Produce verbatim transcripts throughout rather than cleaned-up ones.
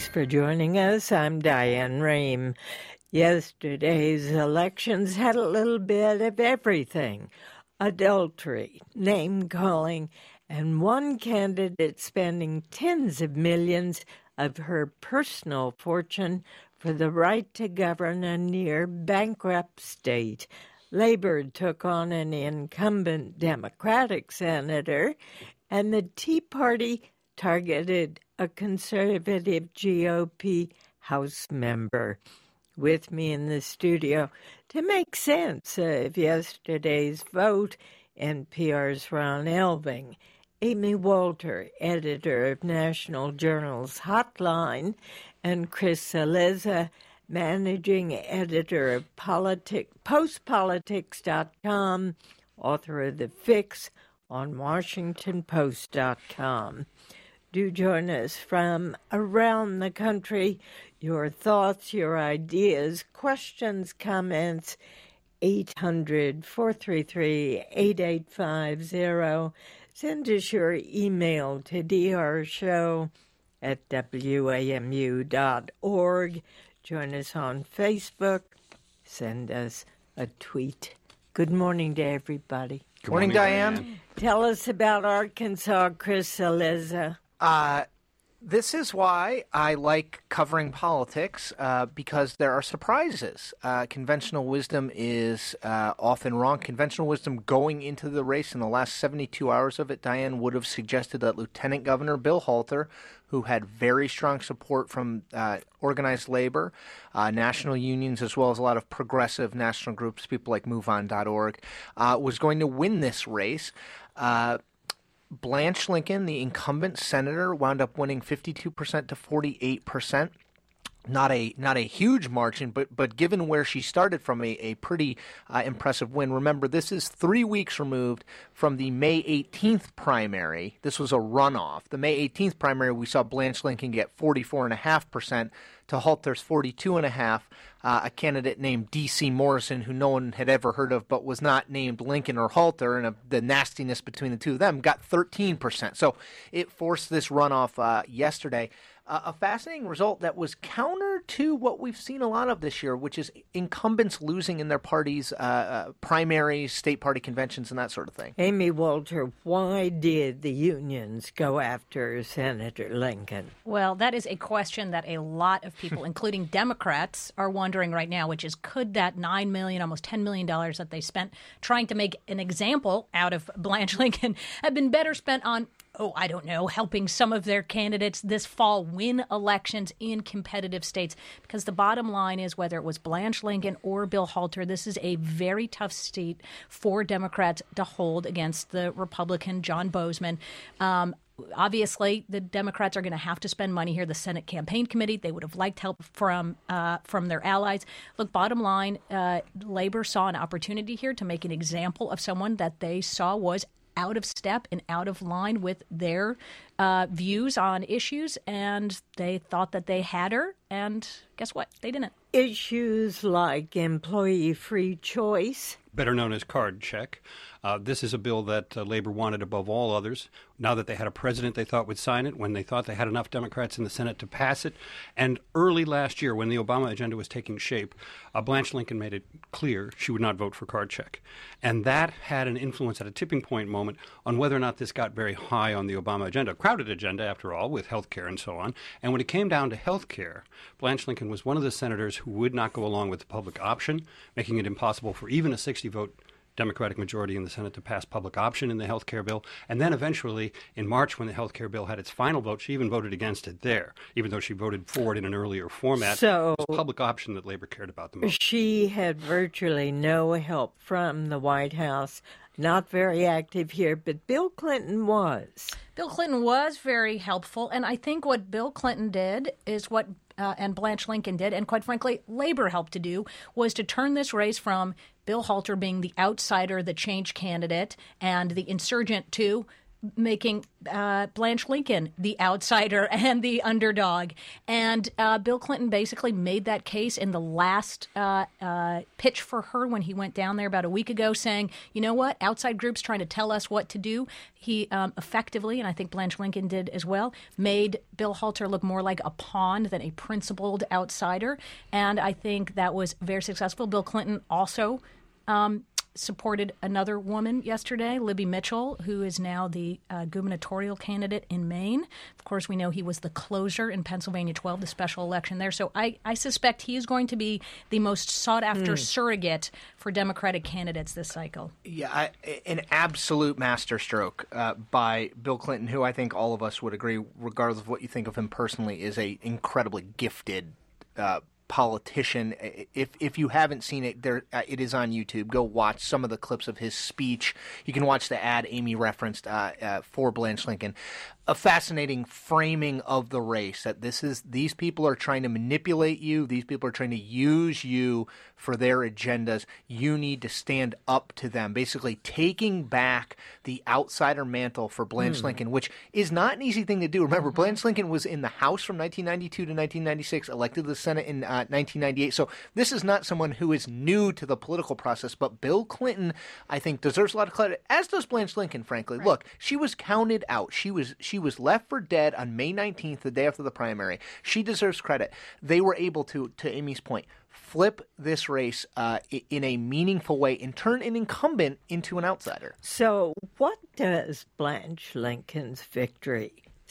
Thanks for joining us. I'm Diane Rehm. Yesterday's elections had a little bit of everything. Adultery, name-calling, and one candidate spending tens of millions of her personal fortune for the right to govern a near-bankrupt state. Labor took on an incumbent Democratic senator, and the Tea Party targeted a conservative G O P House member. With me in the studio to make sense of yesterday's vote, N P R's Ron Elving, Amy Walter, editor of National Journal's Hotline, and Chris Cillizza, managing editor of Politic, post politics dot com, author of The Fix on Washington Post dot com. Do join us from around the country. Your thoughts, your ideas, questions, comments, eight hundred, four three three, eight eight five zero. Send us your email to drshow at w a m u dot org. Join us on Facebook. Send us a tweet. Good morning to everybody. Good morning, Diane. Diane. Tell us about Arkansas, Chris Cillizza. Uh, this is why I like covering politics, uh, because there are surprises. Uh, conventional wisdom is uh, often wrong. Conventional wisdom going into the race in the last seventy-two hours of it, Diane, would have suggested that Lieutenant Governor Bill Halter, who had very strong support from uh, organized labor, uh, national unions, as well as a lot of progressive national groups, people like move on dot org, uh, was going to win this race. Uh, Blanche Lincoln, the incumbent senator, wound up winning fifty-two percent to forty-eight percent. Not a not a huge margin, but but given where she started from, a, a pretty uh, impressive win. Remember, this is three weeks removed from the May eighteenth primary. This was a runoff. The May eighteenth primary, we saw Blanche Lincoln get forty-four point five percent to Halter's forty-two point five percent. Uh, a candidate named D C Morrison, who no one had ever heard of but was not named Lincoln or Halter, and uh, the nastiness between the two of them, got thirteen percent. So it forced this runoff uh, yesterday. Uh, a fascinating result that was counter to what we've seen a lot of this year, which is incumbents losing in their parties' uh, uh, primaries, state party conventions, and that sort of thing. Amy Walter, why did the unions go after Senator Lincoln? Well, that is a question that a lot of people, including Democrats, are wondering right now, which is, could that nine million dollars, almost ten million dollars that they spent trying to make an example out of Blanche Lincoln have been better spent on, oh, I don't know, helping some of their candidates this fall win elections in competitive states? Because the bottom line is, whether it was Blanche Lincoln or Bill Halter, this is a very tough state for Democrats to hold against the Republican John Boozman. Um, Obviously, the Democrats are going to have to spend money here. The Senate Campaign Committee, they would have liked help from uh, from their allies. Look, bottom line, uh, Labor saw an opportunity here to make an example of someone that they saw was out of step and out of line with their uh, views on issues, and they thought that they had her, and guess what? They didn't. Issues like employee free choice, better known as card check. Uh, this is a bill that uh, Labor wanted above all others. Now that they had a president they thought would sign it, when they thought they had enough Democrats in the Senate to pass it. And early last year, when the Obama agenda was taking shape, uh, Blanche Lincoln made it clear she would not vote for card check. And that had an influence at a tipping point moment on whether or not this got very high on the Obama agenda. A crowded agenda, after all, with health care and so on. And when it came down to health care, Blanche Lincoln was one of the senators who would not go along with the public option, making it impossible for even a sixty-vote Democratic majority in the Senate to pass public option in the health care bill. And then eventually, in March, when the health care bill had its final vote, she even voted against it there, even though she voted for it in an earlier format. So it was public option that Labor cared about the most. She had virtually no help from the White House. Not very active here, but Bill Clinton was. Bill Clinton was very helpful, and I think what Bill Clinton did is what uh, and Blanche Lincoln did, and quite frankly, Labor helped to do, was to turn this race from Bill Halter being the outsider, the change candidate, and the insurgent to making uh, Blanche Lincoln the outsider and the underdog. And uh, Bill Clinton basically made that case in the last uh, uh, pitch for her when he went down there about a week ago, saying, you know what, outside groups trying to tell us what to do. He um, effectively, and I think Blanche Lincoln did as well, made Bill Halter look more like a pawn than a principled outsider. And I think that was very successful. Bill Clinton also um, supported another woman yesterday, Libby Mitchell, who is now the uh, gubernatorial candidate in Maine. Of course, we know he was the closer in Pennsylvania twelve, the special election there. So I, I suspect he is going to be the most sought-after mm. surrogate for Democratic candidates this cycle. Yeah, I, an absolute masterstroke uh, by Bill Clinton, who I think all of us would agree, regardless of what you think of him personally, is a incredibly gifted uh politician. If if you haven't seen it, there uh, it is on YouTube. Go watch some of the clips of his speech. You can watch the ad Amy referenced uh, uh, for Blanche Lincoln. A fascinating framing of the race, that this is these people are trying to manipulate you. These people are trying to use you for their agendas. You need to stand up to them. Basically taking back the outsider mantle for Blanche mm. Lincoln, which is not an easy thing to do. Remember, mm-hmm. Blanche Lincoln was in the House from nineteen ninety-two to nineteen ninety-six, elected to the Senate in uh, nineteen ninety-eight. So this is not someone who is new to the political process, but Bill Clinton, I think, deserves a lot of credit, as does Blanche Lincoln, frankly. Right. Look, she was counted out. She was she was left for dead on May nineteenth, the day after the primary. She deserves credit. They were able to, to Amy's point, flip this race uh, in a meaningful way and turn an incumbent into an outsider. So what does Blanche Lincoln's victory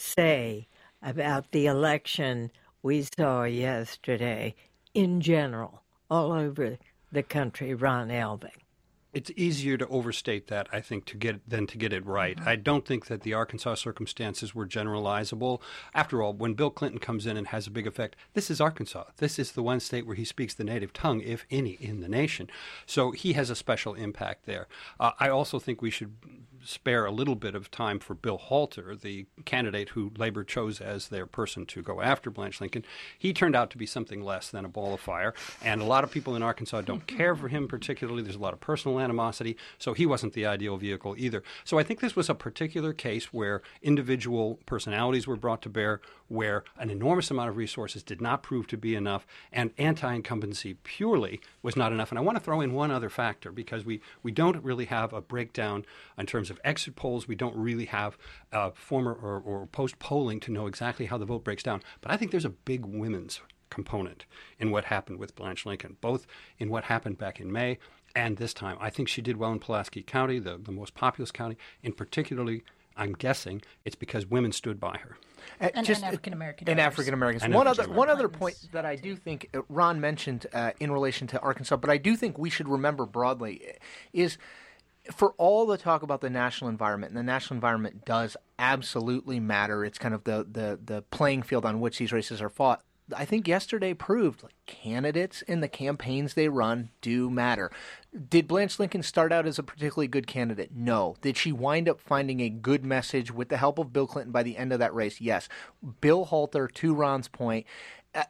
say about the election we saw yesterday in general all over the country, Ron Elving? It's easier to overstate that, I think, to get than to get it right. Mm-hmm. I don't think that the Arkansas circumstances were generalizable. After all, when Bill Clinton comes in and has a big effect, this is Arkansas. This is the one state where he speaks the native tongue, if any, in the nation. So he has a special impact there. Uh, I also think we should spare a little bit of time for Bill Halter, the candidate who Labor chose as their person to go after Blanche Lincoln. He turned out to be something less than a ball of fire, and a lot of people in Arkansas don't care for him particularly. There's a lot of personal animosity, so he wasn't the ideal vehicle either. So I think this was a particular case where individual personalities were brought to bear, where an enormous amount of resources did not prove to be enough, and anti-incumbency purely was not enough. And I want to throw in one other factor, because we, we don't really have a breakdown in terms of exit polls. We don't really have uh, former or, or post-polling to know exactly how the vote breaks down. But I think there's a big women's component in what happened with Blanche Lincoln, both in what happened back in May and this time. I think she did well in Pulaski County, the, the most populous county, and particularly, I'm guessing, it's because women stood by her. Uh, and, just, and African Americans. And African Americans. One other one other point that I do think uh, Ron mentioned uh, in relation to Arkansas, but I do think we should remember broadly, is for all the talk about the national environment, and the national environment does absolutely matter. It's kind of the, the, the playing field on which these races are fought. I think yesterday proved like candidates and the campaigns they run do matter. Did Blanche Lincoln start out as a particularly good candidate? No. Did she wind up finding a good message with the help of Bill Clinton by the end of that race? Yes. Bill Halter, to Ron's point, uh,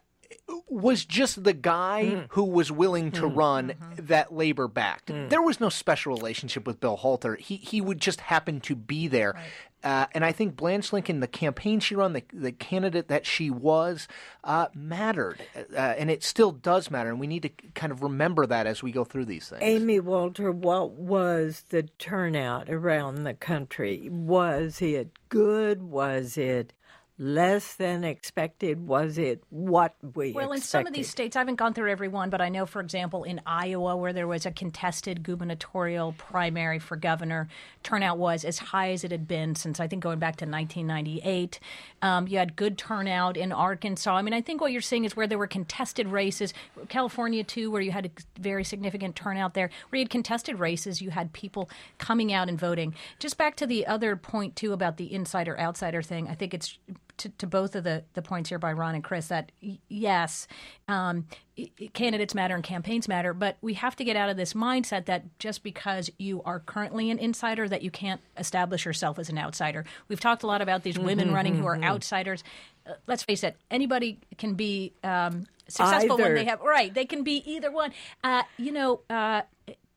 was just the guy mm. who was willing to mm. run mm-hmm. that Labor backed. Mm. There was no special relationship with Bill Halter. He he would just happen to be there. Right. Uh, and I think Blanche Lincoln, the campaign she ran, the, the candidate that she was, uh, mattered. Uh, and it still does matter. And we need to kind of remember that as we go through these things. Amy Walter, what was the turnout around the country? Was it good? Was it less than expected? Was it what we well, expected? Well, in some of these states, I haven't gone through every one, but I know, for example, in Iowa, where there was a contested gubernatorial primary for governor, turnout was as high as it had been since, I think, going back to nineteen ninety-eight. Um, you had good turnout in Arkansas. I mean, I think what you're seeing is where there were contested races. California, too, where you had a very significant turnout there. Where you had contested races, you had people coming out and voting. Just back to the other point, too, about the insider-outsider thing, I think it's To, to both of the, the points here by Ron and Chris, that y- yes, um, I- candidates matter and campaigns matter, but we have to get out of this mindset that just because you are currently an insider that you can't establish yourself as an outsider. We've talked a lot about these women mm-hmm, running who are mm-hmm. outsiders. Uh, let's face it, anybody can be um, successful either. when they have, right, they can be either one. Uh, you know, uh,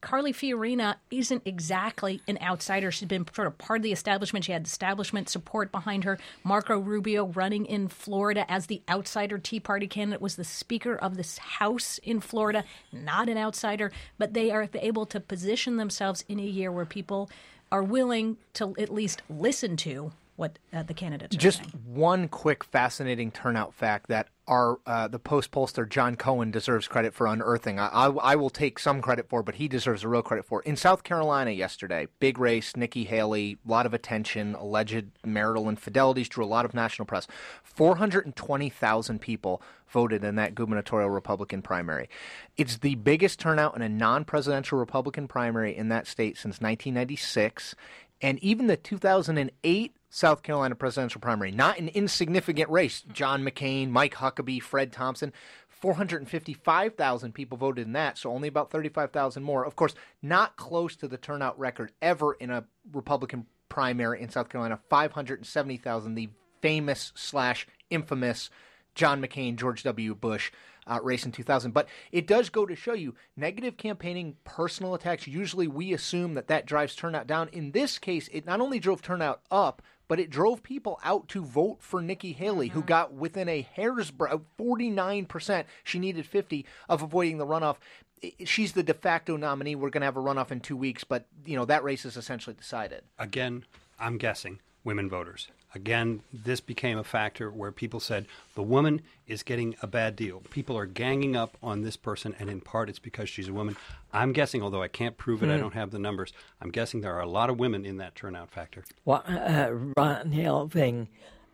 Carly Fiorina isn't exactly an outsider. She's been sort of part of the establishment. She had establishment support behind her. Marco Rubio, running in Florida as the outsider Tea Party candidate, was the Speaker of this House in Florida, not an outsider, but they are able to position themselves in a year where people are willing to at least listen to what uh, the candidates are Just saying. one quick fascinating turnout fact that our uh, the Post pollster John Cohen deserves credit for unearthing. I, I, I will take some credit for, but he deserves a real credit for. In South Carolina yesterday, big race, Nikki Haley, a lot of attention, alleged marital infidelities, drew a lot of national press. four hundred twenty thousand people voted in that gubernatorial Republican primary. It's the biggest turnout in a non-presidential Republican primary in that state since nineteen ninety-six. And even the two thousand eight South Carolina presidential primary, not an insignificant race. John McCain, Mike Huckabee, Fred Thompson, four hundred fifty-five thousand people voted in that, so only about thirty-five thousand more. Of course, not close to the turnout record ever in a Republican primary in South Carolina, five hundred seventy thousand, the famous slash infamous John McCain, George W. Bush Uh, race in two thousand. But it does go to show you negative campaigning, personal attacks. Usually we assume that that drives turnout down. In this case, it not only drove turnout up, but it drove people out to vote for Nikki Haley, mm-hmm. who got within a hair's breadth, forty-nine percent. She needed fifty of avoiding the runoff. She's the de facto nominee. We're going to have a runoff in two weeks, but you know that race is essentially decided. Again, I'm guessing women voters. Again, this became a factor where people said the woman is getting a bad deal. People are ganging up on this person, and in part it's because she's a woman. I'm guessing, although I can't prove it, mm. I don't have the numbers, I'm guessing there are a lot of women in that turnout factor. Well, uh, Ron Elving,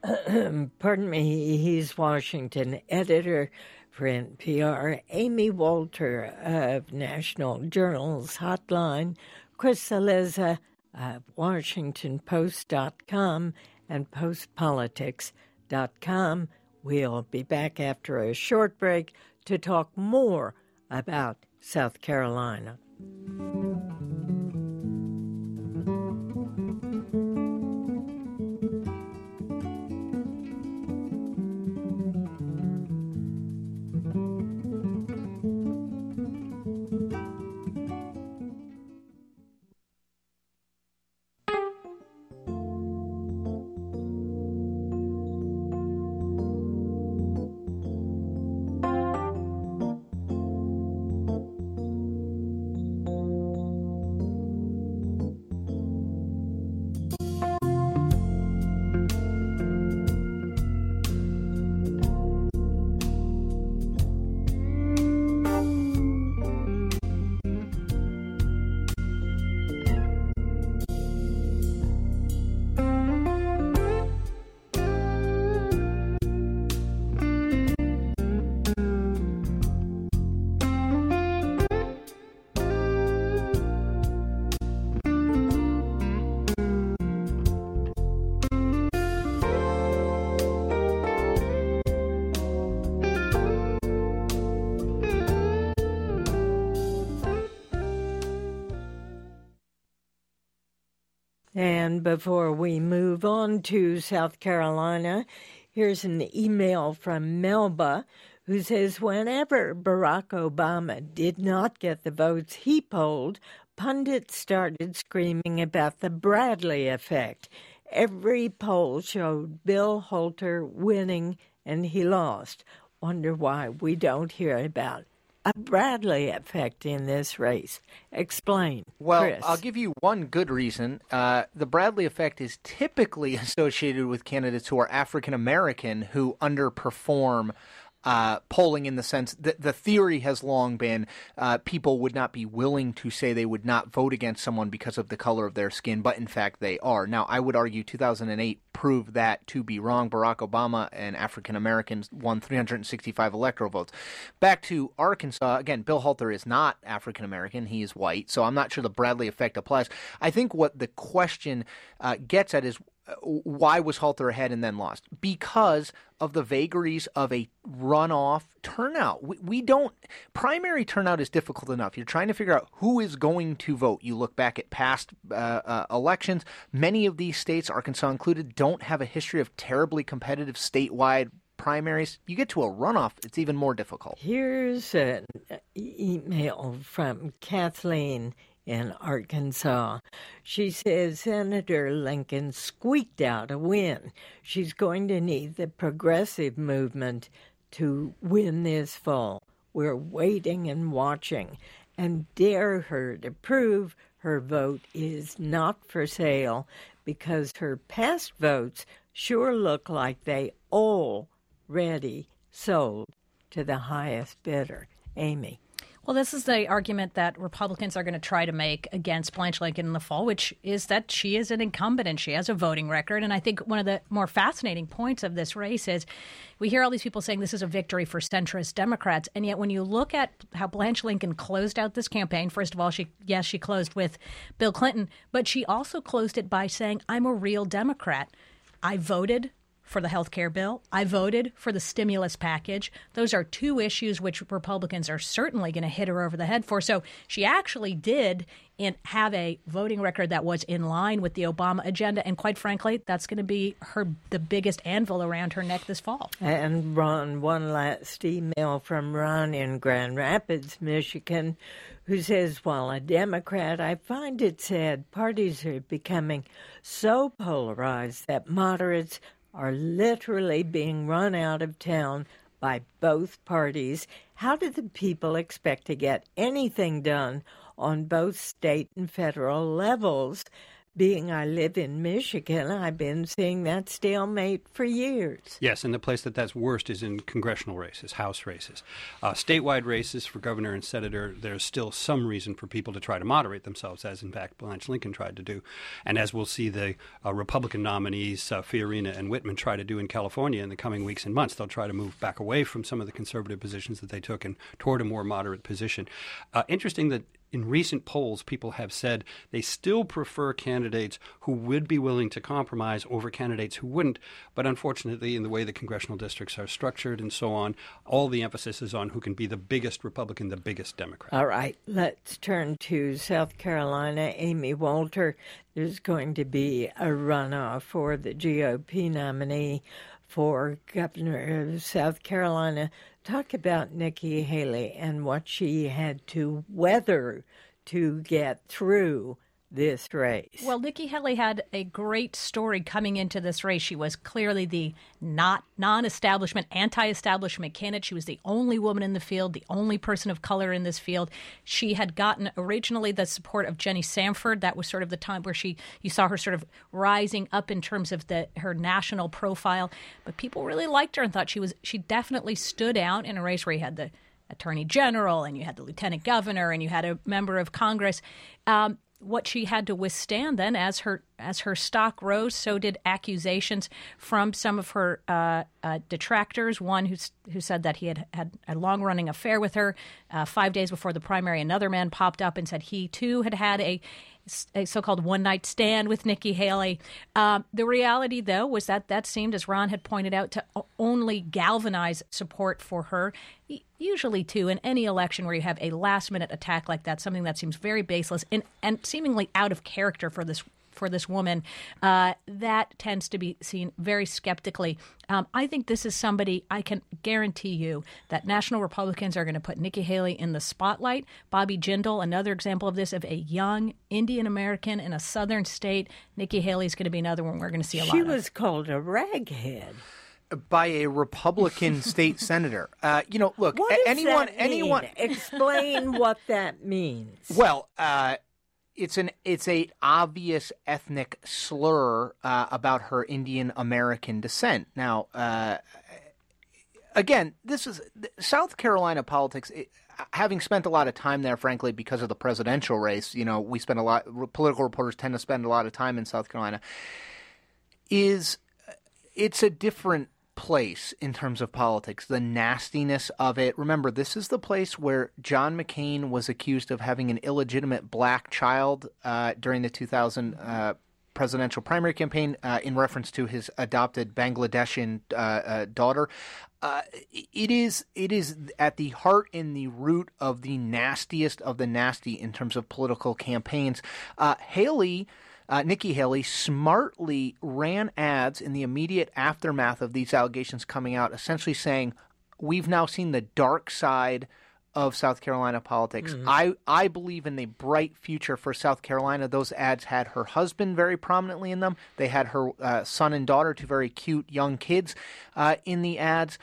pardon me, he's Washington editor for N P R. Amy Walter of National Journal's Hotline. Chris Cillizza of Washington Post dot com and post politics dot com. We'll be back after a short break to talk more about South Carolina. And before we move on to South Carolina, here's an email from Melba, who says, whenever Barack Obama did not get the votes he polled, pundits started screaming about the Bradley effect. Every poll showed Bill Holter winning, and he lost. Wonder why we don't hear about a Bradley effect in this race. Explain, Well, Chris. I'll give you one good reason. Uh, the Bradley effect is typically associated with candidates who are African American who underperform uh, polling, in the sense that the theory has long been uh, people would not be willing to say they would not vote against someone because of the color of their skin, but in fact they are. Now, I would argue two thousand eight proved that to be wrong. Barack Obama and African Americans won three hundred sixty-five electoral votes. Back to Arkansas, again, Bill Holter is not African American. He is white, so I'm not sure the Bradley effect applies. I think what the question uh, gets at is, why was Holter ahead and then lost? Because of the vagaries of a runoff turnout. We, we don't – primary turnout is difficult enough. You're trying to figure out who is going to vote. You look back at past uh, uh, elections. Many of these states, Arkansas included, don't have a history of terribly competitive statewide primaries. You get to a runoff, it's even more difficult. Here's an email from Kathleen in Arkansas. She says Senator Lincoln squeaked out a win. She's going to need the progressive movement to win this fall. We're waiting and watching and dare her to prove her vote is not for sale because her past votes sure look like they already sold to the highest bidder. Amy. Well, this is the argument that Republicans are going to try to make against Blanche Lincoln in the fall, which is that she is an incumbent and she has a voting record. And I think one of the more fascinating points of this race is we hear all these people saying this is a victory for centrist Democrats. And yet when you look at how Blanche Lincoln closed out this campaign, first of all, she yes, she closed with Bill Clinton, but she also closed it by saying, I'm a real Democrat. I voted for the health care bill. I voted for the stimulus package. Those are two issues which Republicans are certainly going to hit her over the head for. So she actually did in, have a voting record that was in line with the Obama agenda. And quite frankly, that's going to be her the biggest anvil around her neck this fall. And Ron, one last email from Ron in Grand Rapids, Michigan, who says, while a Democrat, I find it sad parties are becoming so polarized that moderates are literally being run out of town by both parties. How do the people expect to get anything done on both state and federal levels? Being I live in Michigan, I've been seeing that stalemate for years. Yes, and the place that that's worst is in congressional races, House races. Uh, statewide races for governor and senator, there's still some reason for people to try to moderate themselves, as in fact Blanche Lincoln tried to do. And as we'll see the uh, Republican nominees, uh, Fiorina and Whitman, try to do in California in the coming weeks and months, they'll try to move back away from some of the conservative positions that they took and toward a more moderate position. Uh, interesting that in recent polls, people have said they still prefer candidates who would be willing to compromise over candidates who wouldn't. But unfortunately, in the way the congressional districts are structured and so on, all the emphasis is on who can be the biggest Republican, the biggest Democrat. All right, let's turn to South Carolina. Amy Walter, there's going to be a runoff for the G O P nominee for governor of South Carolina. Talk about Nikki Haley and what she had to weather to get through this race. Well, Nikki Haley had a great story coming into this race. She was clearly the not non-establishment, anti-establishment candidate. She was the only woman in the field, the only person of color in this field. She had gotten originally the support of Jenny Sanford. That was sort of the time where she you saw her sort of rising up in terms of the her national profile. But people really liked her and thought she was she definitely stood out in a race where you had the attorney general and you had the lieutenant governor and you had a member of Congress. Um, What she had to withstand then, as her as her stock rose, so did accusations from some of her uh, uh, detractors. One who who said that he had had a long-running affair with her. Uh, five days before the primary, another man popped up and said he too had had a, a so-called one-night stand with Nikki Haley. Um, the reality, though, was that that seemed, as Ron had pointed out, to only galvanize support for her. Usually, too, in any election where you have a last-minute attack like that, something that seems very baseless and, and seemingly out of character for this for this woman, uh, that tends to be seen very skeptically. Um, I think this is somebody, I can guarantee you that national Republicans are going to put Nikki Haley in the spotlight. Bobby Jindal, another example of this, of a young Indian American in a southern state. Nikki Haley is going to be another one we're going to see a she lot of. She was called a raghead by a Republican state senator. Uh, you know, look, what does anyone, that anyone, mean? Explain what that means. Well, uh, it's an it's a obvious ethnic slur uh, about her Indian American descent. Now, uh, again, this is South Carolina politics. It, having spent a lot of time there, frankly, because of the presidential race, you know, we spend a lot. Political reporters tend to spend a lot of time in South Carolina. Is it's a different place in terms of politics, the nastiness of it. Remember, this is the place where John McCain was accused of having an illegitimate black child uh, during the two thousand uh, presidential primary campaign uh, in reference to his adopted Bangladeshi uh, uh, daughter. Uh, it is it is at the heart and the root of the nastiest of the nasty in terms of political campaigns. Uh, Haley uh, Nikki Haley smartly ran ads in the immediate aftermath of these allegations coming out, essentially saying, we've now seen the dark side of South Carolina politics. Mm-hmm. I, I believe in the bright future for South Carolina. Those ads had her husband very prominently in them. They had her uh, son and daughter, two very cute young kids, uh, in the ads.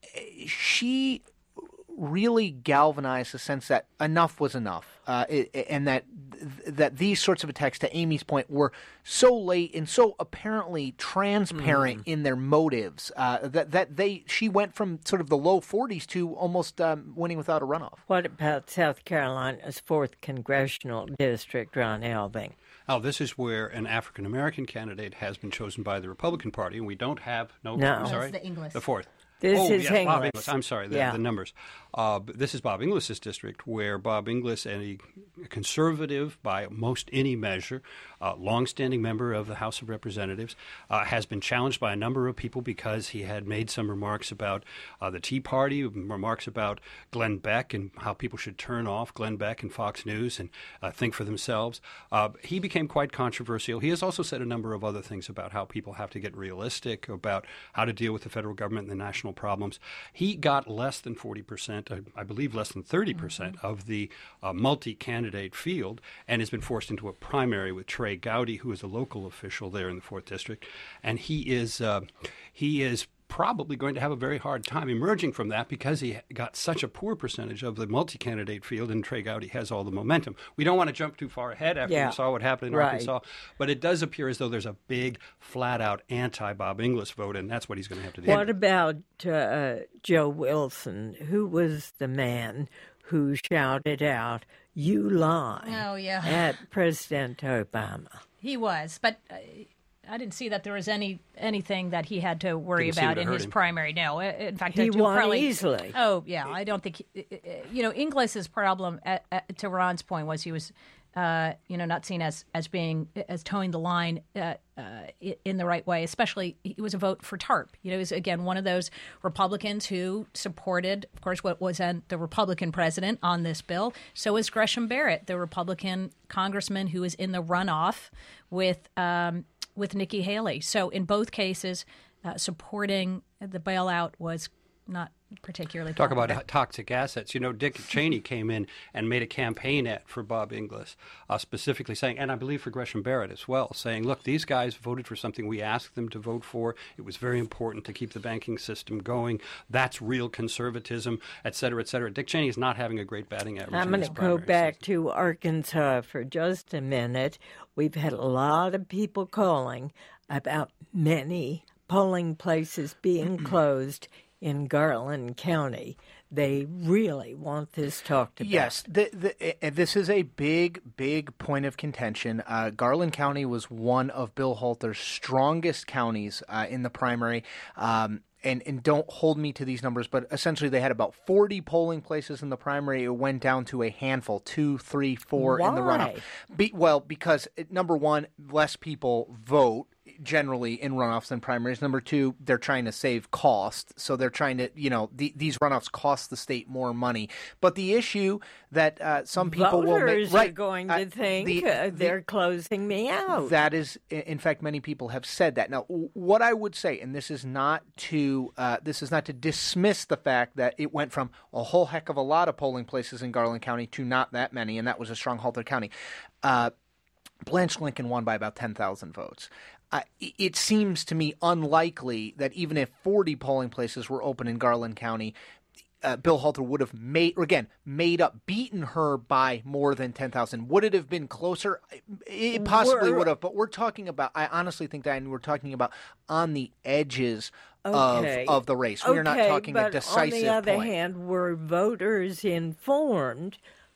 She really galvanized the sense that enough was enough, uh, it, and that that these sorts of attacks, to Amy's point, were so late and so apparently transparent mm. in their motives uh, that that they she went from sort of the low forties to almost um, winning without a runoff. What about South Carolina's fourth congressional district, Ron Elving? Oh, this is where an African-American candidate has been chosen by the Republican Party, and we don't have no. No, I'm sorry, the Inglis. The fourth. This oh, is yes, Inglis. Bob Inglis. I'm sorry, the, yeah. the numbers. Uh, this is Bob Inglis's district, where Bob Inglis, a conservative by most any measure, uh, longstanding member of the House of Representatives, uh, has been challenged by a number of people because he had made some remarks about uh, the Tea Party, remarks about Glenn Beck and how people should turn off Glenn Beck and Fox News and uh, think for themselves. Uh, he became quite controversial. He has also said a number of other things about how people have to get realistic, about how to deal with the federal government and the national problems. He got less than forty percent, I believe less than thirty percent mm-hmm. of the uh, multi-candidate field, and has been forced into a primary with Trey Gowdy, who is a local official there in the fourth District. And he is uh, he is probably going to have a very hard time emerging from that because he got such a poor percentage of the multi-candidate field, and Trey Gowdy has all the momentum. We don't want to jump too far ahead after yeah. we saw what happened in right. Arkansas, but it does appear as though there's a big, flat-out anti-Bob Inglis vote, and that's what he's going to have to do. What about uh, Joe Wilson, who was the man who shouted out, "You lie," oh, yeah. at President Obama? He was, but uh, I didn't see that there was any anything that he had to worry Didn't about in hurt his him. primary. No, in fact, he it won probably, easily. Oh yeah, I don't think he, you know Inglis's problem. At, at, to Ron's point, was he was uh, you know not seen as as being as towing the line uh, uh, in the right way. Especially, he was a vote for TARP. You know, he was again one of those Republicans who supported, of course, what was uh, the Republican president on this bill. So is Gresham Barrett, the Republican congressman who is in the runoff with. Um, with Nikki Haley. So in both cases, uh, supporting the bailout was not particularly Talk popular. about toxic assets. You know, Dick Cheney came in and made a campaign ad for Bob Inglis, uh, specifically saying, and I believe for Gresham Barrett as well, saying, look, these guys voted for something we asked them to vote for. It was very important to keep the banking system going. That's real conservatism, et cetera, et cetera. Dick Cheney is not having a great batting average. I'm going to go back season. to Arkansas for just a minute. We've had a lot of people calling about many polling places being closed in Garland County. They really want this talked about. Yes, the, the, this is a big, big point of contention. Uh, Garland County was one of Bill Halter's strongest counties uh, in the primary. Um, and, and don't hold me to these numbers, but essentially they had about forty polling places in the primary. It went down to a handful, two, three, four Why? in the runoff. Be, well, because, number one, less people vote generally in runoffs than primaries. Number two, they're trying to save cost. So they're trying to, you know, the, these runoffs cost the state more money. But the issue that uh, some people will make, Voters right, are going to uh, think the, uh, the, they're closing me out. That is, in fact, many people have said that. Now, what I would say, and this is not to uh, this is not to dismiss the fact that it went from a whole heck of a lot of polling places in Garland County to not that many, and that was a strong Halter County. Uh, Blanche Lincoln won by about ten thousand votes. Uh, it seems to me unlikely that even if forty polling places were open in Garland County, uh, Bill Halter would have made, or again, made up, beaten her by more than ten thousand. Would it have been closer? It possibly We're, would have, but we're talking about, I honestly think, Diane, we're talking about on the edges okay. of, of the race. Okay, We're not talking but a decisive on the other point. hand, were voters informed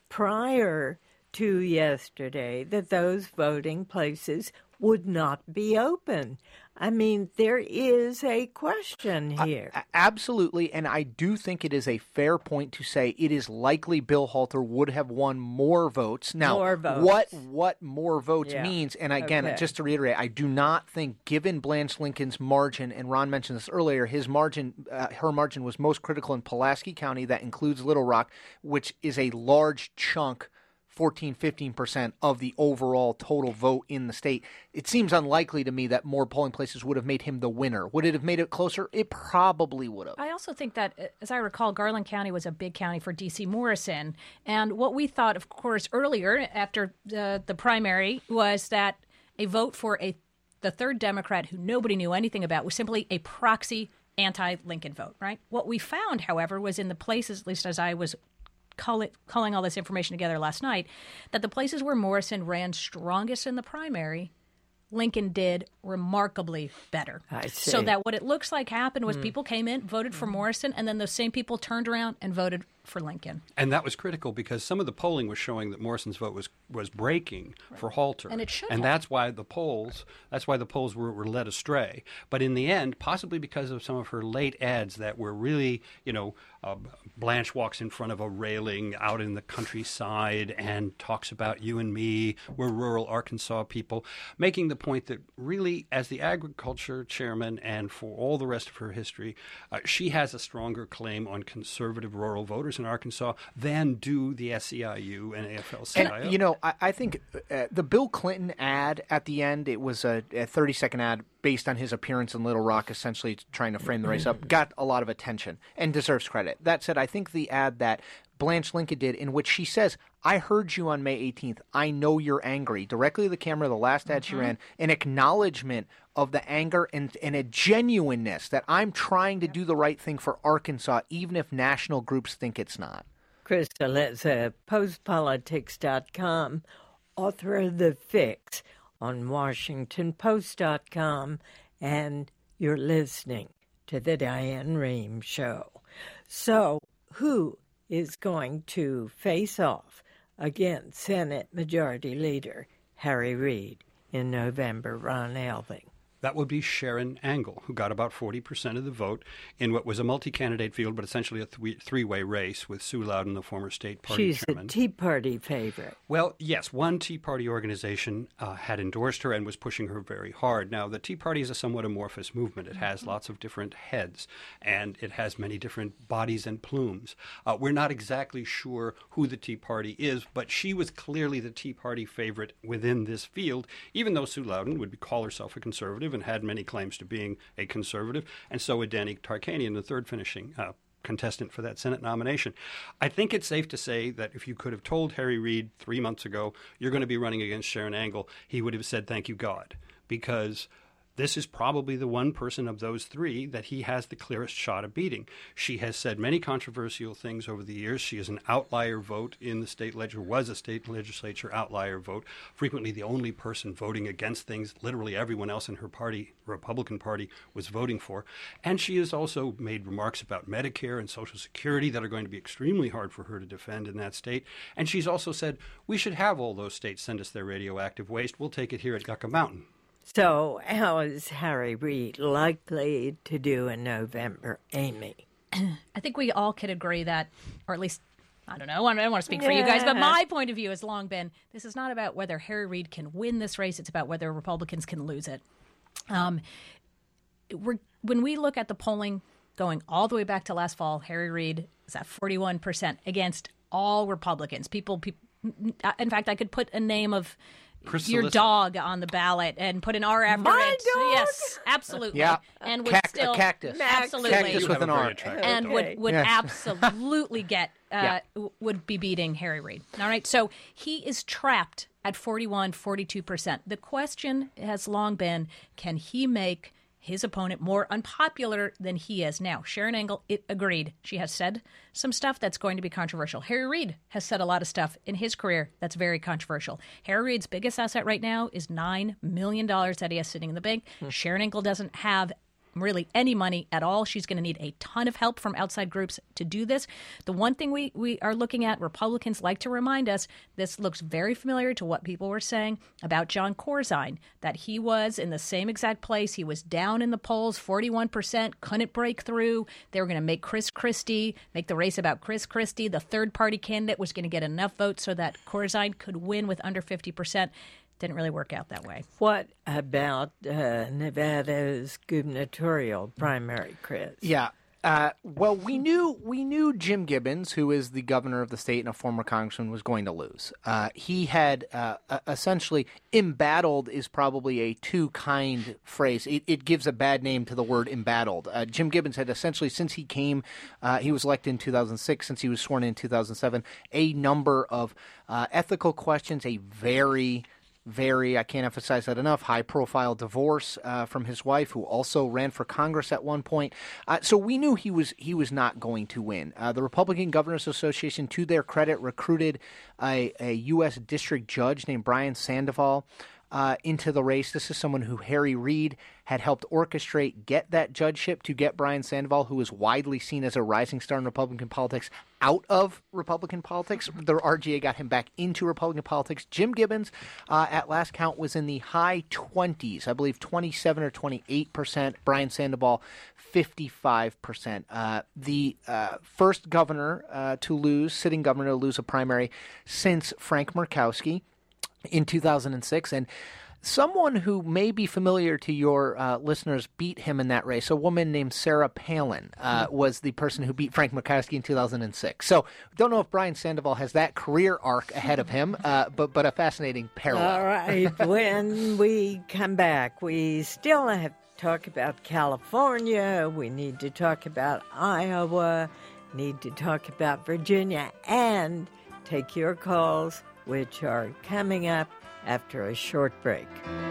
prior to yesterday that those voting places would not be open? I mean, there is a question here. Uh, absolutely, and I do think it is a fair point to say it is likely Bill Halter would have won more votes. Now, more votes. what what more votes yeah. means, and again, okay. just to reiterate, I do not think, given Blanche Lincoln's margin, and Ron mentioned this earlier, his margin, uh, her margin was most critical in Pulaski County. That includes Little Rock, which is a large chunk fourteen, fifteen percent of the overall total vote in the state. It seems unlikely to me that more polling places would have made him the winner. Would it have made it closer? It probably would have. I also think that, as I recall, Garland County was a big county for D C Morrison. And what we thought, of course, earlier after the, the primary was that a vote for a the third Democrat who nobody knew anything about was simply a proxy anti-Lincoln vote, right? What we found, however, was in the places, at least as I was Call it, calling all this information together last night, that the places where Morrison ran strongest in the primary, Lincoln did remarkably better. I see. So that what it looks like happened was mm. people came in, voted for Morrison, and then those same people turned around and voted for Lincoln. And that was critical because some of the polling was showing that Morrison's vote was, was breaking right. for Halter. And it should And have. that's why the polls that's why the polls were, were led astray. But in the end, possibly because of some of her late ads that were really, you know, uh, Blanche walks in front of a railing out in the countryside and talks about you and me, we're rural Arkansas people, making the point that really, as the agriculture chairman and for all the rest of her history, uh, she has a stronger claim on conservative rural voters in Arkansas than do the S E I U and A F L C I O. And, you know, I, I think uh, the Bill Clinton ad at the end, it was a thirty-second ad based on his appearance in Little Rock, essentially trying to frame the race up, got a lot of attention and deserves credit. That said, I think the ad that Blanche Lincoln did, in which she says, I heard you on May eighteenth. I know you're angry. Directly to the camera, the last ad mm-hmm. she ran, an acknowledgement of the anger and, and a genuineness that I'm trying to do the right thing for Arkansas, even if national groups think it's not. Chris Cillizza, post politics dot com, author of The Fix on Washington Post dot com, and you're listening to The Diane Rehm Show. So, who is going to face off against Senate Majority Leader Harry Reid in November, Ron Elving? That would be Sharon Angle, who got about forty percent of the vote in what was a multi-candidate field, but essentially a th- three-way race with Sue Loudon, the former state party She's chairman. She's a Tea Party favorite. Well, yes, one Tea Party organization uh, had endorsed her and was pushing her very hard. Now, the Tea Party is a somewhat amorphous movement. It has lots of different heads, and it has many different bodies and plumes. Uh, we're not exactly sure who the Tea Party is, but she was clearly the Tea Party favorite within this field, even though Sue Loudon would call herself a conservative and had many claims to being a conservative, and so would Danny Tarkanian, the third finishing uh, contestant for that Senate nomination. I think it's safe to say that if you could have told Harry Reid three months ago, you're going to be running against Sharon Angle, he would have said, thank you, God, because this is probably the one person of those three that he has the clearest shot of beating. She has said many controversial things over the years. She is an outlier vote in the state legislature, was a state legislature outlier vote, frequently the only person voting against things literally everyone else in her party, Republican Party, was voting for. And she has also made remarks about Medicare and Social Security that are going to be extremely hard for her to defend in that state. And she's also said, we should have all those states send us their radioactive waste. We'll take it here at Yucca Mountain. So how is Harry Reid likely to do in November, Amy? I think we all could agree that, or at least, I don't know, I don't want to speak for you guys, but my point of view has long been, this is not about whether Harry Reid can win this race, it's about whether Republicans can lose it. Um, we're, when we look at the polling going all the way back to last fall, Harry Reid is at forty-one percent against all Republicans. People, people, in fact, I could put a name of Chris your Cillizza. dog on the ballot and put an R after My it. dog? Yes, absolutely. Yeah. And would Cact- still a cactus. absolutely Cactus You with have an a very R. attractive and dog. would, would Yes. absolutely get uh, Yeah. w- would be beating Harry Reid. All right, so he is trapped at forty-one, forty-two percent. The question has long been, can he make his opponent more unpopular than he is now? Sharon Angle, it agreed. She has said some stuff that's going to be controversial. Harry Reid has said a lot of stuff in his career that's very controversial. Harry Reid's biggest asset right now is nine million dollars that he has sitting in the bank. Hmm. Sharon Angle doesn't have really any money at all. She's going to need a ton of help from outside groups to do this. The one thing we, we are looking at, Republicans like to remind us, this looks very familiar to what people were saying about John Corzine, that he was in the same exact place. He was down in the polls, forty-one percent, couldn't break through. They were going to make Chris Christie, make the race about Chris Christie. The third party candidate was going to get enough votes so that Corzine could win with under fifty percent. Didn't really work out that way. What about uh, Nevada's gubernatorial primary, Chris? Yeah. Uh, well, we knew we knew Jim Gibbons, who is the governor of the state and a former congressman, was going to lose. Uh, he had uh, essentially embattled is probably a too kind phrase. It, it gives a bad name to the word embattled. Uh, Jim Gibbons had essentially, since he came, uh, he was elected in two thousand six, since he was sworn in two thousand seven, a number of uh, ethical questions, a very Very, I can't emphasize that enough, high-profile divorce uh, from his wife, who also ran for Congress at one point. Uh, so we knew he was he was not going to win. Uh, the Republican Governors Association, to their credit, recruited a, a U S district judge named Brian Sandoval uh, into the race. This is someone who Harry Reid had helped orchestrate get that judgeship to get Brian Sandoval, who is widely seen as a rising star in Republican politics, out of Republican politics. The R G A got him back into Republican politics. Jim Gibbons, uh, at last count, was in the high twenties, I believe twenty-seven or twenty-eight percent. Brian Sandoval, fifty-five percent. Uh, the uh, first governor uh, to lose, sitting governor to lose a primary since Frank Murkowski in two thousand six. And someone who may be familiar to your uh, listeners beat him in that race. A woman named Sarah Palin uh, was the person who beat Frank Murkowski in two thousand six. So don't know if Brian Sandoval has that career arc ahead of him, uh, but but a fascinating parallel. All right. When we come back, we still have to talk about California. We need to talk about Iowa. Need to talk about Virginia and take your calls, which are coming up after a short break.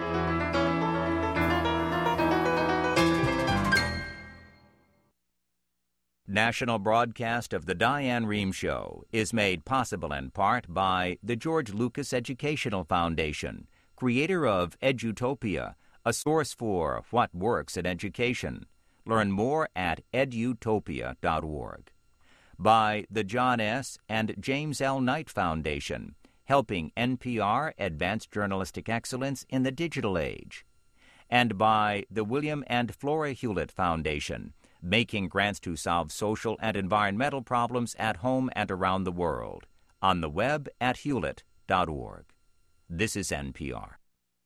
National broadcast of the Diane Rehm Show is made possible in part by the George Lucas Educational Foundation, creator of Edutopia, a source for what works in education. Learn more at edutopia dot org. By the John S. and James L. Knight Foundation, helping N P R advance journalistic excellence in the digital age. And by the William and Flora Hewlett Foundation, making grants to solve social and environmental problems at home and around the world. On the web at hewlett dot org. This is N P R.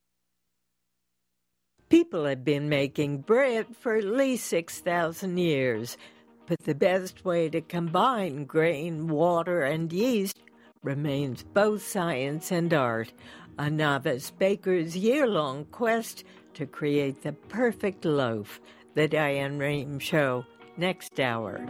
People have been making bread for at least six thousand years, but the best way to combine grain, water, and yeast remains both science and art, a novice baker's year-long quest to create the perfect loaf. The Diane Rehm Show, next hour.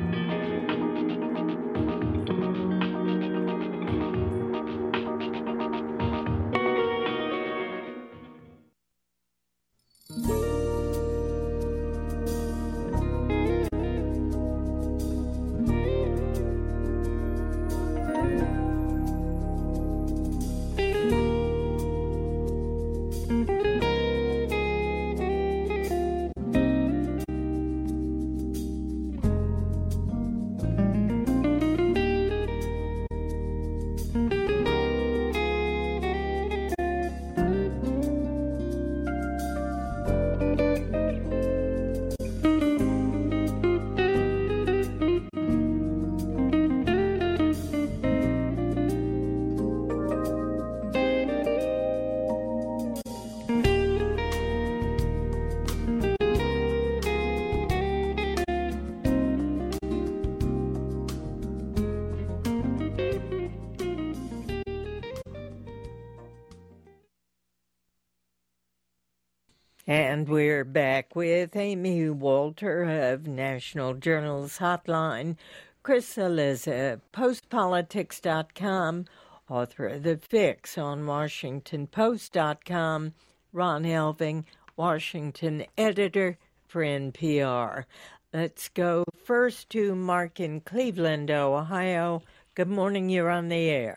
And we're back with Amy Walter of National Journal's Hotline, Chris Cillizza, post politics dot com, author of The Fix on washington post dot com, Ron Elving, Washington editor for N P R. Let's go first to Mark in Cleveland, Ohio. Good morning, you're on the air.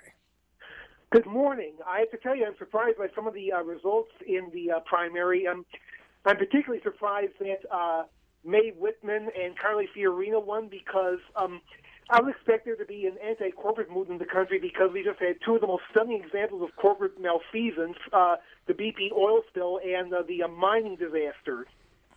Good morning. I have to tell you, I'm surprised by some of the uh, results in the uh, primary. Um, I'm particularly surprised that uh, Mae Whitman and Carly Fiorina won because um, I would expect there to be an anti-corporate movement in the country because we just had two of the most stunning examples of corporate malfeasance, uh, the B P oil spill and uh, the uh, mining disaster.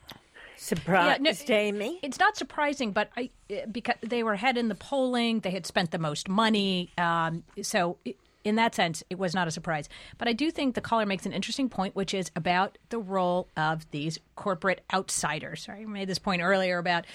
Surprised, yeah, no, Amy? It's not surprising, but I, because they were ahead in the polling, they had spent the most money, um, so... It, in that sense, it was not a surprise. But I do think the caller makes an interesting point, which is about the role of these corporate outsiders. I made this point earlier about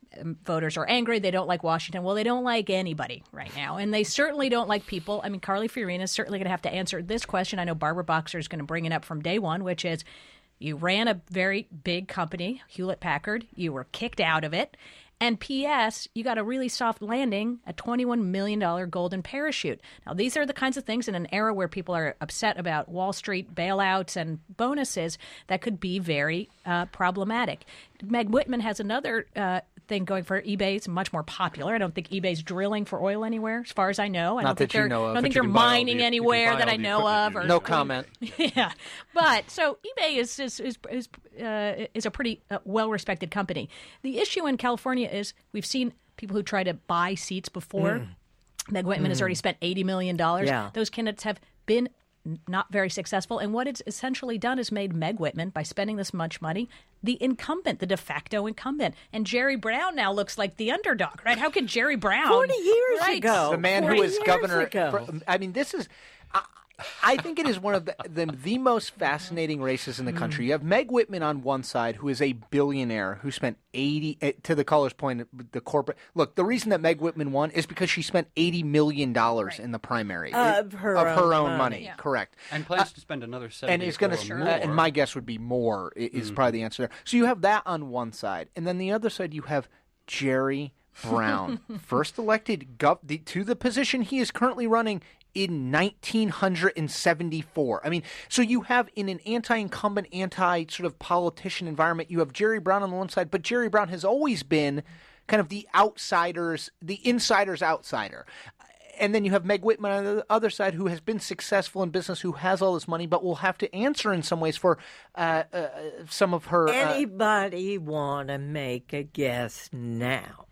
um, voters are angry. They don't like Washington. Well, they don't like anybody right now. And they certainly don't like people. I mean, Carly Fiorina is certainly going to have to answer this question. I know Barbara Boxer is going to bring it up from day one, which is you ran a very big company, Hewlett-Packard. You were kicked out of it. And P S, you got a really soft landing, a twenty-one million dollars golden parachute. Now, these are the kinds of things in an era where people are upset about Wall Street bailouts and bonuses that could be very uh, problematic. Meg Whitman has another uh, thing going for eBay. It's much more popular. I don't think eBay's drilling for oil anywhere, as far as I know. I Not don't think that you they're, know of. I don't think But they're you can buy all mining the- you can anywhere buy that all I the know equipment of. you Or, need. No comment. yeah, but so eBay is is is is, uh, is a pretty uh, well-respected company. The issue in California is we've seen people who try to buy seats before. Mm. Meg Whitman mm. has already spent eighty million dollars. Yeah. Those candidates have been not very successful. And what it's essentially done is made Meg Whitman, by spending this much money, the incumbent, the de facto incumbent. And Jerry Brown now looks like the underdog, right? How could Jerry Brown... forty years right, ago. The man who was years governor. ago. For, I mean, this is. I, I think it is one of the, the the most fascinating races in the country. You have Meg Whitman on one side, who is a billionaire who spent eighty. To the caller's point, the corporate look. The reason that Meg Whitman won is because she spent eighty million dollars right. in the primary of her of own her own money. money. Yeah. Correct, And plans uh, to spend another seventy. and it's going to. Uh, and my guess would be more is mm. probably the answer there. So you have that on one side, and then the other side you have Jerry Brown, first elected gov- the, to the position he is currently running in nineteen seventy-four. I mean, so you have in an anti-incumbent, anti-sort of politician environment, you have Jerry Brown on the one side, but Jerry Brown has always been kind of the outsiders, the insider's outsider. And then you have Meg Whitman on the other side, who has been successful in business, who has all this money, but will have to answer in some ways for uh, uh, some of her... Uh, Anybody want to make a guess now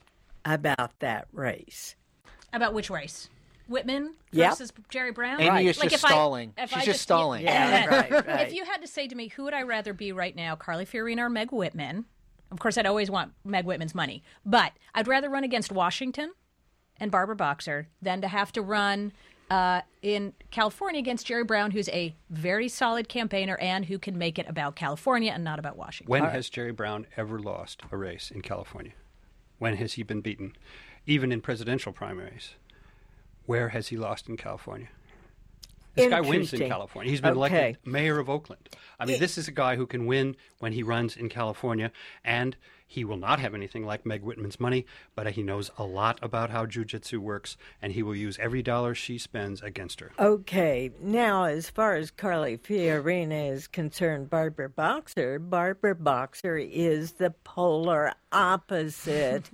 about that race? About which race? Whitman Yep. versus Jerry Brown? Amy Right. is Like just if I- stalling. if She's I just just- stalling. Yeah, right, right. If you had to say to me, who would I rather be right now, Carly Fiorina or Meg Whitman? Of course, I'd always want Meg Whitman's money. But I'd rather run against Washington and Barbara Boxer than to have to run uh, in California against Jerry Brown, who's a very solid campaigner and who can make it about California and not about Washington. When has Jerry Brown ever lost a race in California? When has he been beaten? Even in presidential primaries. Where has he lost in California? This guy wins in California. He's been Okay. elected mayor of Oakland. I mean, this is a guy who can win when he runs in California, and he will not have anything like Meg Whitman's money, but he knows a lot about how jiu-jitsu works, and he will use every dollar she spends against her. Okay, now as far as Carly Fiorina is concerned, Barbara Boxer, Barbara Boxer is the polar opposite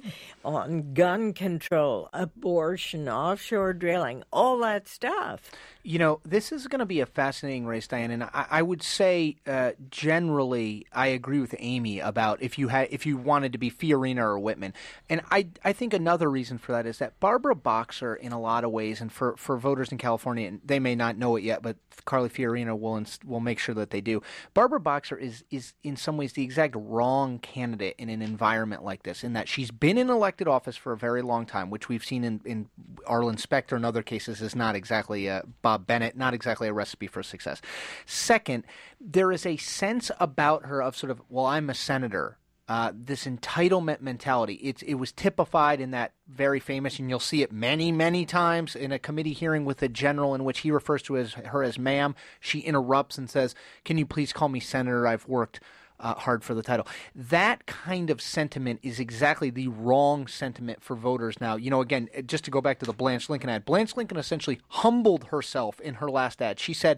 on gun control, abortion, offshore drilling, all that stuff. You know, this is going to be a fascinating race, Diane, and I, I would say uh, generally I agree with Amy about if you had if you wanted to be Fiorina or Whitman, and I I think another reason for that is that Barbara Boxer, in a lot of ways, and for, for voters in California, and they may not know it yet, but Carly Fiorina will inst- will make sure that they do. Barbara Boxer is is in some ways the exact wrong candidate in an environment like this, in that she's been in elected office for a very long time, which we've seen in, in Arlen Specter and other cases is not exactly a Bob Bennett, not exactly a recipe for success. Second, there is a sense about her of sort of, well, I'm a senator. Uh, this entitlement mentality. It's, it was typified in that very famous, and you'll see it many, many times in a committee hearing with a general in which he refers to as, her as ma'am. She interrupts and says, can you please call me senator? I've worked Uh, hard for the title. That kind of sentiment is exactly the wrong sentiment for voters now. You know, again, just to go back to the Blanche Lincoln ad, Blanche Lincoln essentially humbled herself in her last ad. She said,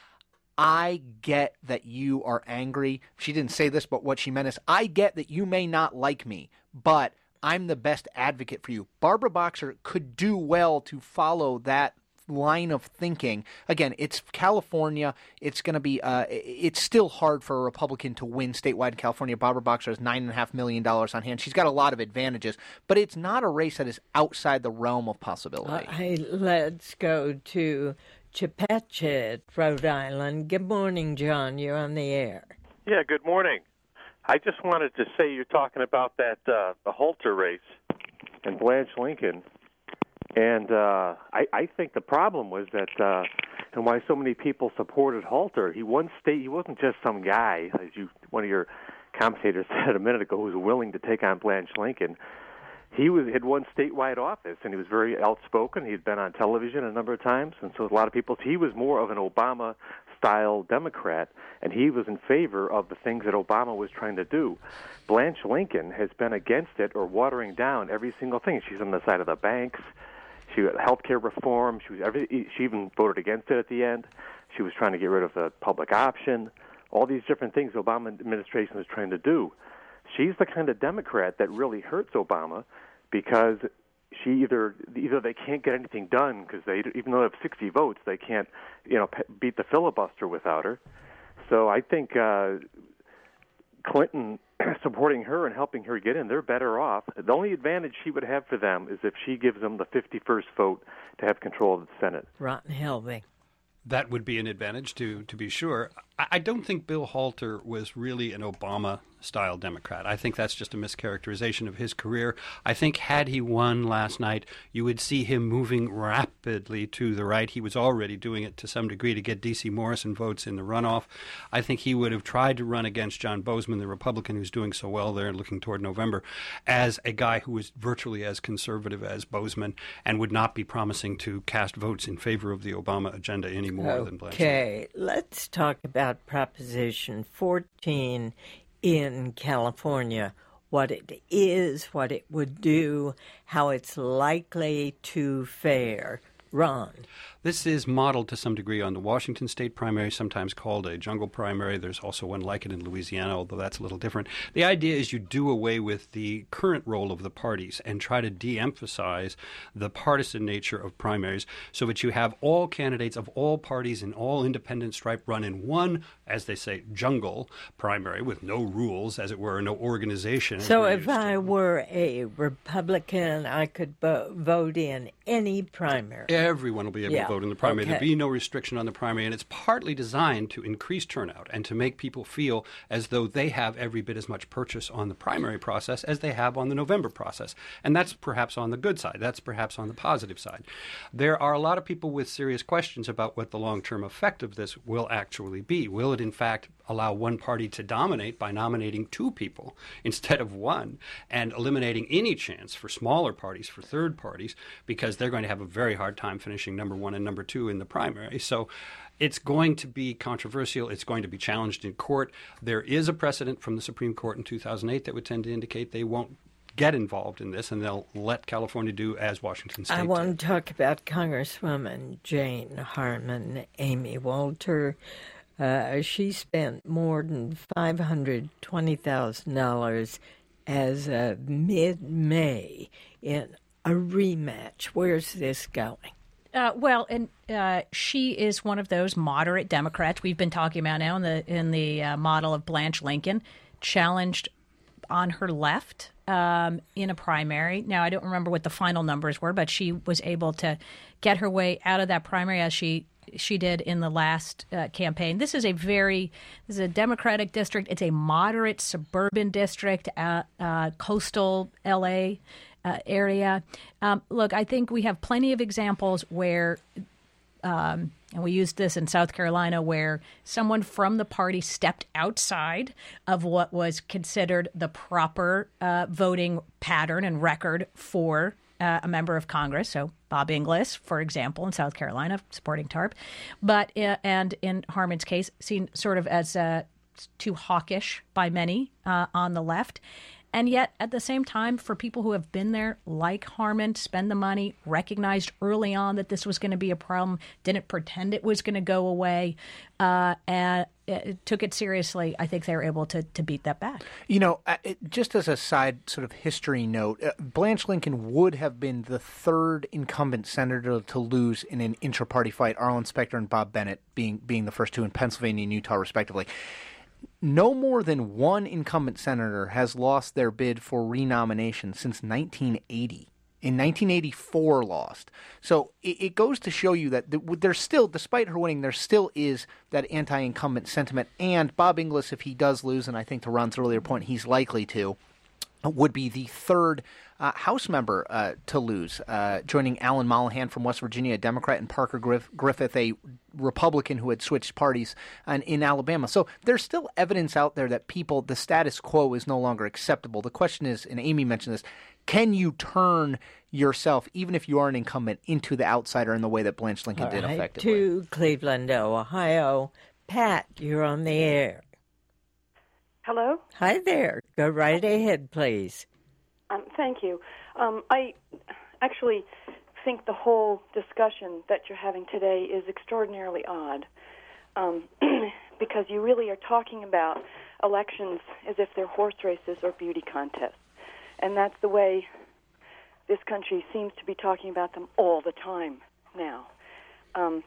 I get that you are angry. She didn't say this, but what she meant is, I get that you may not like me, but I'm the best advocate for you. Barbara Boxer could do well to follow that line of thinking. Again, it's California. It's going to be. Uh, it's still hard for a Republican to win statewide in California. Barbara Boxer has nine and a half million dollars on hand. She's got a lot of advantages, but it's not a race that is outside the realm of possibility. Uh, hey, let's go to Chepachet, Rhode Island. Good morning, John. You're on the air. Yeah. Good morning. I just wanted to say you're talking about that uh, the Halter race and Blanche Lincoln. And uh, I, I think the problem was that uh, and why so many people supported Halter. He won state. He wasn't just some guy, as you one of your commentators said a minute ago, who was willing to take on Blanche Lincoln. He was had won statewide office, and he was very outspoken. He had been on television a number of times, and so a lot of people. He was more of an Obama-style Democrat, and he was in favor of the things that Obama was trying to do. Blanche Lincoln has been against it or watering down every single thing. She's on the side of the banks. She had health care reform. She was every, She even voted against it at the end. She was trying to get rid of the public option. All these different things the Obama administration was trying to do. She's the kind of Democrat that really hurts Obama because she either either they can't get anything done because they even though they have sixty votes, they can't you know beat the filibuster without her. So I think uh, Clinton supporting her and helping her get in, they're better off. The only advantage she would have for them is if she gives them the fifty-first vote to have control of the Senate. Ron Helbing. That would be an advantage, to to be sure. I, I don't think Bill Halter was really an Obama-style Democrat. I think that's just a mischaracterization of his career. I think had he won last night, you would see him moving rapidly to the right. He was already doing it to some degree to get D C Morrison votes in the runoff. I think he would have tried to run against John Bozeman, the Republican who's doing so well there looking toward November, as a guy who was virtually as conservative as Bozeman and would not be promising to cast votes in favor of the Obama agenda anymore. More than Blanche. Okay, let's talk about Proposition fourteen in California, what it is, what it would do, how it's likely to fare. Ron. This is modeled to some degree on the Washington state primary, sometimes called a jungle primary. There's also one like it in Louisiana, although that's a little different. The idea is you do away with the current role of the parties and try to de-emphasize the partisan nature of primaries so that you have all candidates of all parties and all independent stripe run in one, as they say, jungle primary with no rules, as it were, no organization. So if I were a Republican, I could bo- vote in any primary. Everyone will be able yeah. to vote in the primary. Okay. There'll be no restriction on the primary, and it's partly designed to increase turnout and to make people feel as though they have every bit as much purchase on the primary process as they have on the November process. And that's perhaps on the good side. That's perhaps on the positive side. There are a lot of people with serious questions about what the long-term effect of this will actually be. Will it, in fact, allow one party to dominate by nominating two people instead of one and eliminating any chance for smaller parties, for third parties, because they're going to have a very hard time finishing number one and number two in the primary. So it's going to be controversial. It's going to be challenged in court. There is a precedent from the Supreme Court in two thousand eight that would tend to indicate they won't get involved in this, and they'll let California do as Washington State I did. want to talk about Congresswoman Jane Harman, Amy Walter. Uh, she spent more than five hundred twenty thousand dollars as of mid-May in a rematch. Where's this going? Uh, well, and uh, she is one of those moderate Democrats we've been talking about now in the in the uh, model of Blanche Lincoln, challenged on her left um, in a primary. Now, I don't remember what the final numbers were, but she was able to get her way out of that primary as she she did in the last uh, campaign. This is a very this is a Democratic district. It's a moderate suburban district, uh, uh, coastal L A Uh, area. Um, look, I think we have plenty of examples where, um, and we used this in South Carolina, where someone from the party stepped outside of what was considered the proper uh, voting pattern and record for uh, a member of Congress. So Bob Inglis, for example, in South Carolina, supporting TARP. But, uh, and in Harman's case, seen sort of as uh, too hawkish by many uh, on the left. And yet, at the same time, for people who have been there, like Harman, spend the money, recognized early on that this was going to be a problem, didn't pretend it was going to go away, uh, and it took it seriously, I think they were able to, to beat that back. You know, just as a side sort of history note, Blanche Lincoln would have been the third incumbent senator to lose in an intra-party fight, Arlen Specter and Bob Bennett being being the first two in Pennsylvania and Utah, respectively. No more than one incumbent senator has lost their bid for renomination since nineteen eighty. In nineteen eighty-four, lost. So it, it goes to show you that there's still, despite her winning, there still is that anti-incumbent sentiment. And Bob Inglis, if he does lose, and I think to Ron's earlier point, he's likely to, would be the third uh, House member uh, to lose, uh, joining Alan Mollahan from West Virginia, a Democrat, and Parker Griff- Griffith, a Republican who had switched parties and in Alabama. So there's still evidence out there that people, the status quo is no longer acceptable. The question is, and Amy mentioned this, can you turn yourself, even if you are an incumbent, into the outsider in the way that Blanche Lincoln All did right, effectively? To Cleveland, Ohio. Pat, you're on the air. Hello? Hi there. Go right ahead, please. Um, thank you. Um, I actually think the whole discussion that you're having today is extraordinarily odd um, because you really are talking about elections as if they're horse races or beauty contests. And that's the way this country seems to be talking about them all the time now. Um,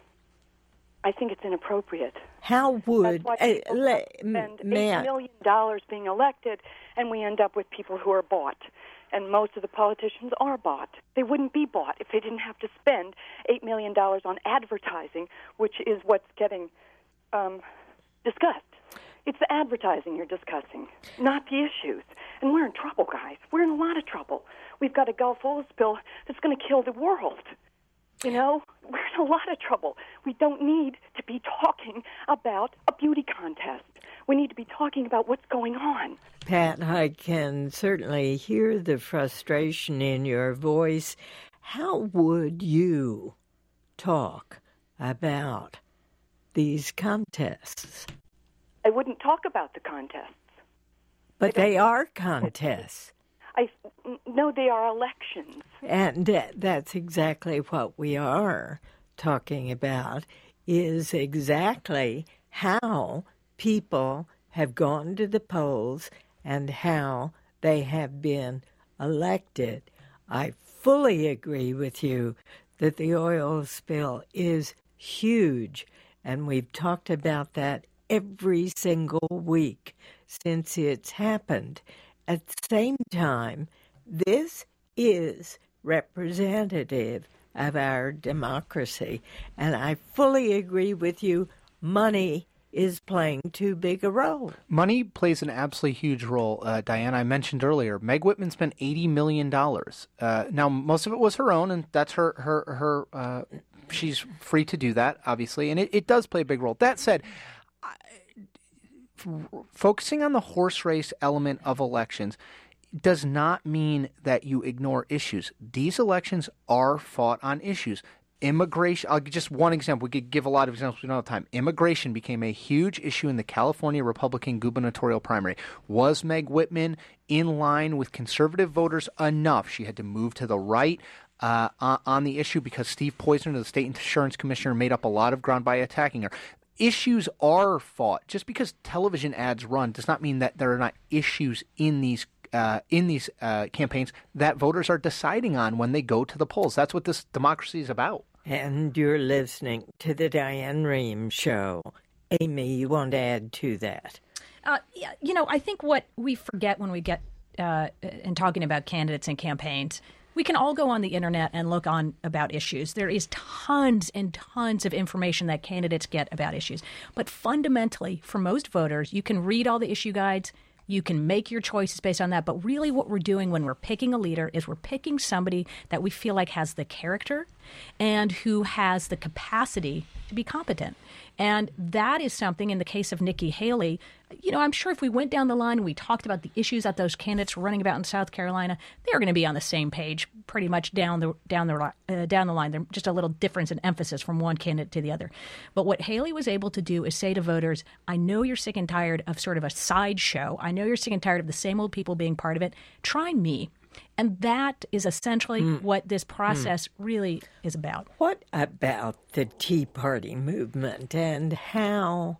I think it's inappropriate. How would That's why uh, people le, spend may eight I, million dollars being elected, and we end up with people who are bought. And most of the politicians are bought. They wouldn't be bought if they didn't have to spend eight million dollars on advertising, which is what's getting um, discussed. It's the advertising you're discussing, not the issues. And we're in trouble, guys. We're in a lot of trouble. We've got a Gulf oil spill that's going to kill the world. You know, we're in a lot of trouble. We don't need to be talking about a beauty contest. We need to be talking about what's going on. Pat, I can certainly hear the frustration in your voice. How would you talk about these contests? I wouldn't talk about the contests. But they are contests. I no, they are elections. And that's exactly what we are talking about, is exactly how people have gone to the polls and how they have been elected. I fully agree with you that the oil spill is huge, and we've talked about that every single week since it's happened. At the same time, this is representative of our democracy, and I fully agree with you. Money is playing too big a role. Money plays an absolutely huge role, uh, Diane. I mentioned earlier, Meg Whitman spent eighty million dollars. Uh, now, most of it was her own, and that's her, her, her uh, she's free to do that, obviously, and it, it does play a big role. That said, I, f- focusing on the horse race element of elections does not mean that you ignore issues. These elections are fought on issues. Immigration, I'll give just one example. We could give a lot of examples. We don't have time. Immigration became a huge issue in the California Republican gubernatorial primary. Was Meg Whitman in line with conservative voters enough? She had to move to the right uh, on the issue because Steve Poizner, the state insurance commissioner, made up a lot of ground by attacking her. Issues are fought. Just because television ads run does not mean that there are not issues in these Uh, in these uh, campaigns that voters are deciding on when they go to the polls. That's what this democracy is about. And you're listening to the Diane Rehm Show. Amy, you want to add to that? Uh, yeah, you know, I think what we forget when we get uh, in talking about candidates and campaigns, we can all go on the internet and look on about issues. There is tons and tons of information that candidates get about issues. But fundamentally, for most voters, you can read all the issue guides. You can make your choices based on that. But really what we're doing when we're picking a leader is we're picking somebody that we feel like has the character and who has the capacity to be competent. And that is something in the case of Nikki Haley. You know, I'm sure if we went down the line and we talked about the issues that those candidates were running about in South Carolina, they're going to be on the same page pretty much down the down the uh, down the line. There's just a little difference in emphasis from one candidate to the other. But what Haley was able to do is say to voters, I know you're sick and tired of sort of a sideshow. I know you're sick and tired of the same old people being part of it. Try me. And that is essentially mm. what this process mm. really is about. What about the Tea Party movement and how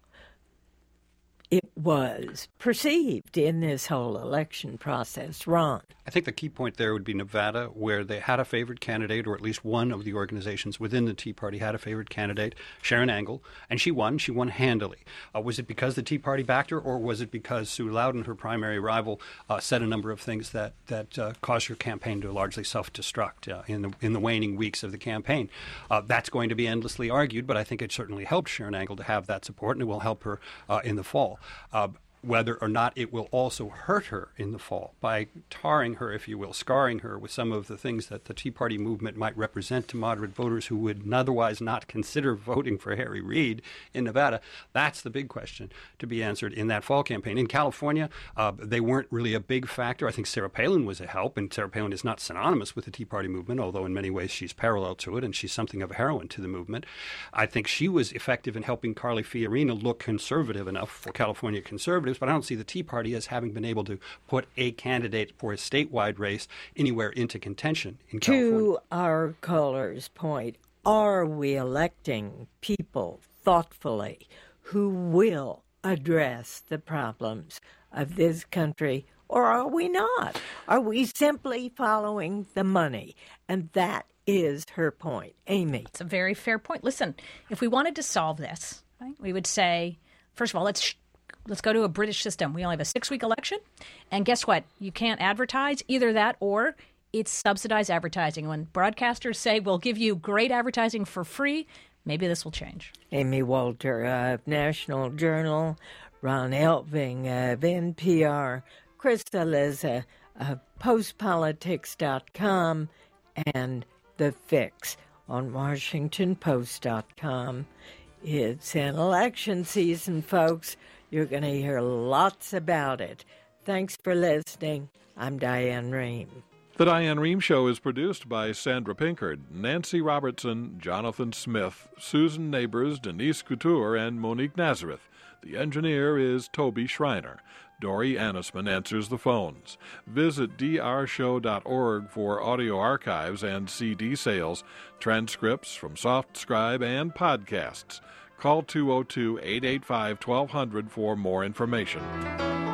it was perceived in this whole election process? Ron? I think the key point there would be Nevada, where they had a favored candidate, or at least one of the organizations within the Tea Party had a favored candidate, Sharon Angle, and she won. She won handily. Uh, was it because the Tea Party backed her, or was it because Sue Loudon, her primary rival, uh, said a number of things that that uh, caused her campaign to largely self-destruct uh, in the in the waning weeks of the campaign? Uh, that's going to be endlessly argued, but I think it certainly helped Sharon Angle to have that support, and it will help her uh, in the fall. Uh, whether or not it will also hurt her in the fall by tarring her, if you will, scarring her with some of the things that the Tea Party movement might represent to moderate voters who would otherwise not consider voting for Harry Reid in Nevada. That's the big question to be answered in that fall campaign. In California, uh, they weren't really a big factor. I think Sarah Palin was a help, and Sarah Palin is not synonymous with the Tea Party movement, although in many ways she's parallel to it, and she's something of a heroine to the movement. I think she was effective in helping Carly Fiorina look conservative enough for California conservatives, but I don't see the Tea Party as having been able to put a candidate for a statewide race anywhere into contention in California. To our caller's point, are we electing people thoughtfully who will address the problems of this country, or are we not? Are we simply following the money? And that is her point. Amy. It's a very fair point. Listen, if we wanted to solve this, right, we would say, first of all, let's let's go to a British system. We only have a six-week election, and guess what? You can't advertise, either that or it's subsidized advertising. When broadcasters say, we'll give you great advertising for free, maybe this will change. Amy Walter of National Journal, Ron Elving of N P R, Krista Liza of post politics dot com, and The Fix on Washington Post dot com. It's an election season, folks. You're going to hear lots about it. Thanks for listening. I'm Diane Rehm. The Diane Rehm Show is produced by Sandra Pinkard, Nancy Robertson, Jonathan Smith, Susan Neighbors, Denise Couture, and Monique Nazareth. The engineer is Toby Schreiner. Dory Annisman answers the phones. Visit d r show dot org for audio archives and C D sales, transcripts from SoftScribe, and podcasts. Call two oh two, eight eight five, one two zero zero for more information.